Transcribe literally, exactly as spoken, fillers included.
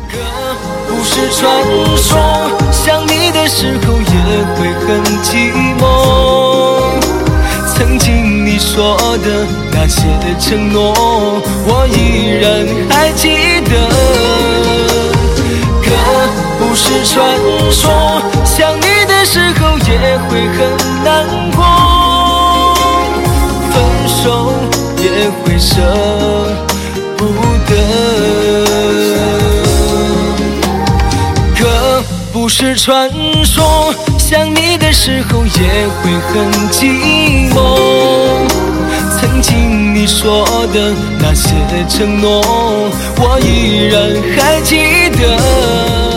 歌不是传说，想你的时候也会很寂寞。曾经你说的那些承诺，我依然还记得。歌不是传说，想你的时候也会很难过，分手也会舍不得。歌不是传说，想你的时候也会很寂寞。曾经你说的那些承诺，我依然还记得。